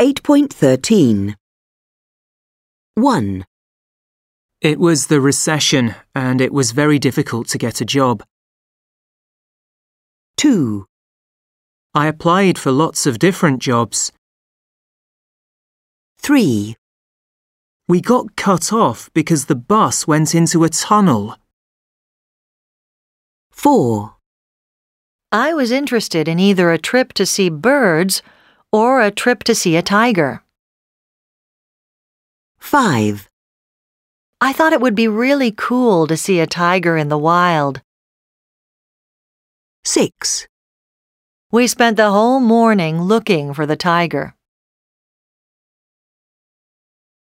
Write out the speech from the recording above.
8.13. 1, It was the recession and it was very difficult to get a job. 2, I applied for lots of different jobs. 3, We got cut off because the bus went into a tunnel. 4, I was interested in either a trip to see birds or a trip to see a tiger. 5, I thought it would be really cool to see a tiger in the wild. 6, We spent the whole morning looking for the tiger.